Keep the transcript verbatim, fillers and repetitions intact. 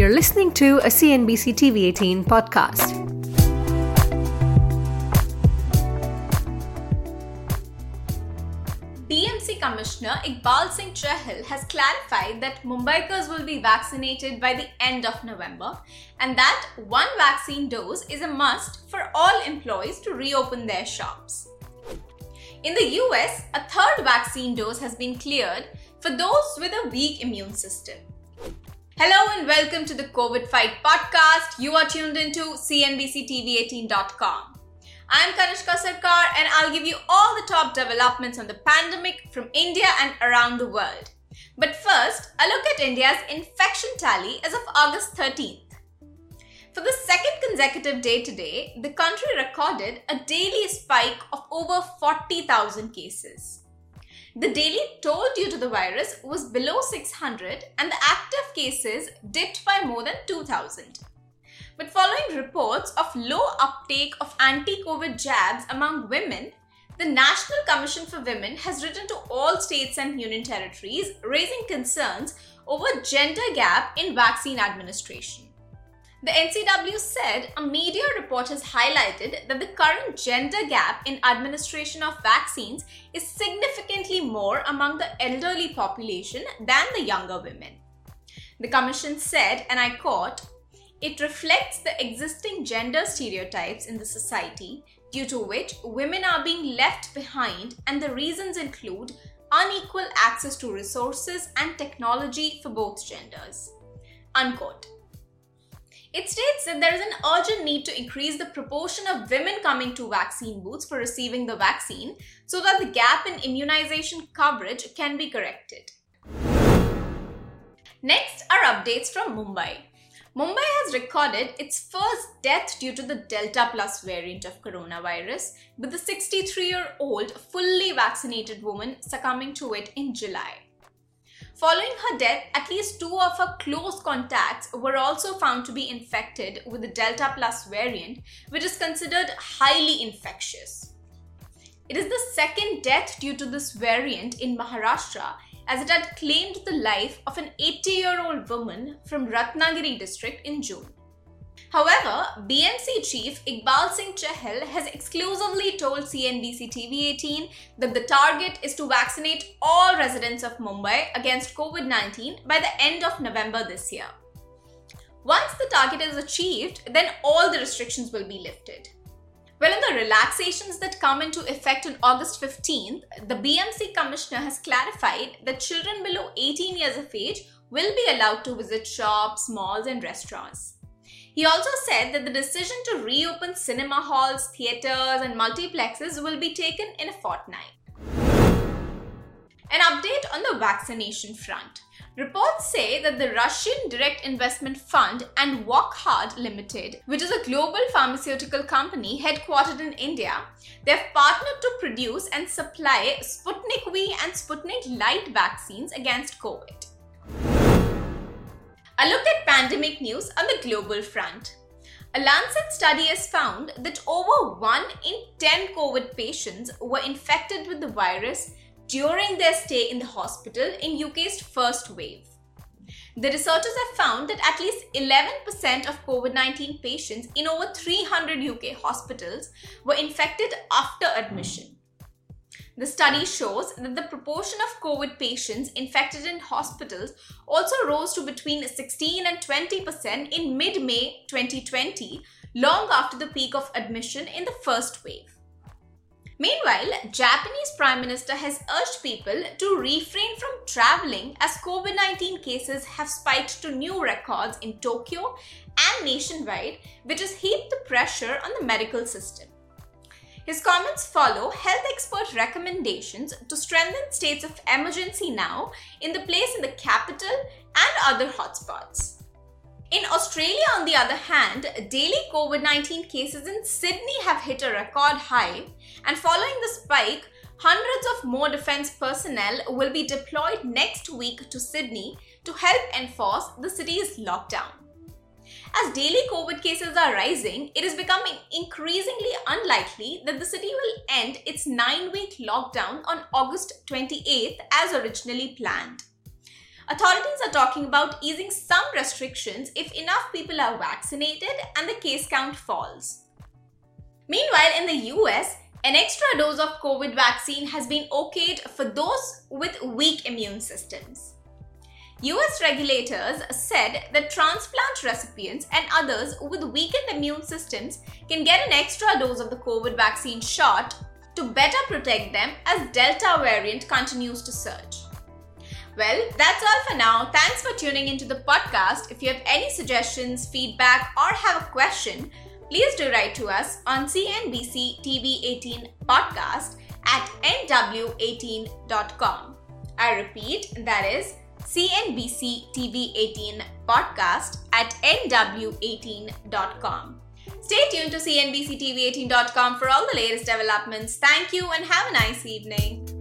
You're listening to a C N B C T V eighteen podcast. B M C Commissioner Iqbal Singh Chahal has clarified that Mumbaikars will be vaccinated by the end of November and that one vaccine dose is a must for all employees to reopen their shops. In the U S, a third vaccine dose has been cleared for those with a weak immune system. Hello and welcome to the COVID Fight podcast. You are tuned into C N B C T V eighteen dot com. I'm Kanishka Sarkar and I'll give you all the top developments on the pandemic from India and around the world. But first, a look at India's infection tally as of August thirteenth. For the second consecutive day today, the country recorded a daily spike of over forty thousand cases. The daily toll due to the virus was below six hundred and the active cases dipped by more than two thousand. But following reports of low uptake of anti-COVID jabs among women, the National Commission for Women has written to all states and union territories raising concerns over gender gap in vaccine administration. The N C W said a media report has highlighted that the current gender gap in administration of vaccines is significantly more among the elderly population than the younger women. The Commission said, and I quote, "It reflects the existing gender stereotypes in the society due to which women are being left behind, and the reasons include unequal access to resources and technology for both genders." Unquote. It states that there is an urgent need to increase the proportion of women coming to vaccine booths for receiving the vaccine so that the gap in immunization coverage can be corrected. Next are updates from Mumbai. Mumbai has recorded its first death due to the Delta Plus variant of coronavirus, with a sixty-three-year-old fully vaccinated woman succumbing to it in July. Following her death, at least two of her close contacts were also found to be infected with the Delta Plus variant, which is considered highly infectious. It is the second death due to this variant in Maharashtra, as it had claimed the life of an eighty-year-old woman from Ratnagiri district in June. However, B M C chief Iqbal Singh Chahal has exclusively told C N B C T V eighteen that the target is to vaccinate all residents of Mumbai against COVID nineteen by the end of November this year. Once the target is achieved, then all the restrictions will be lifted. Well, in the relaxations that come into effect on August fifteenth, the B M C Commissioner has clarified that children below eighteen years of age will be allowed to visit shops, malls and restaurants. He also said that the decision to reopen cinema halls, theatres and multiplexes will be taken in a fortnight. An update on the vaccination front. Reports say that the Russian Direct Investment Fund and Wockhardt Limited, which is a global pharmaceutical company headquartered in India, they have partnered to produce and supply Sputnik V and Sputnik Light vaccines against COVID. A look at pandemic news on the global front. A Lancet study has found that over one in ten COVID patients were infected with the virus during their stay in the hospital in U K's first wave. The researchers have found that at least eleven percent of COVID nineteen patients in over three hundred U K hospitals were infected after admission. The study shows that the proportion of COVID patients infected in hospitals also rose to between sixteen and twenty percent in mid-May twenty twenty, long after the peak of admission in the first wave. Meanwhile, Japanese Prime Minister has urged people to refrain from travelling as COVID nineteen cases have spiked to new records in Tokyo and nationwide, which has heaped the pressure on the medical system. His comments follow health expert recommendations to strengthen states of emergency now in the place in the capital and other hotspots. In Australia, on the other hand, daily COVID nineteen cases in Sydney have hit a record high, and following the spike, hundreds of more defence personnel will be deployed next week to Sydney to help enforce the city's lockdown. As daily COVID cases are rising, it is becoming increasingly unlikely that the city will end its nine-week lockdown on August twenty-eighth as originally planned. authorities are talking about easing some restrictions if enough people are vaccinated and the case count falls. Meanwhile, in the U S, an extra dose of COVID vaccine has been okayed for those with weak immune systems. U S regulators said that transplant recipients and others with weakened immune systems can get an extra dose of the COVID vaccine shot to better protect them as Delta variant continues to surge. Well, that's all for now. Thanks for tuning into the podcast. If you have any suggestions, feedback, or have a question, please do write to us on C N B C T V eighteen podcast at N W eighteen dot com. I repeat, that is C N B C T V eighteen podcast at N W eighteen dot com. Stay tuned to C N B C T V eighteen dot com for all the latest developments. Thank you and have a nice evening.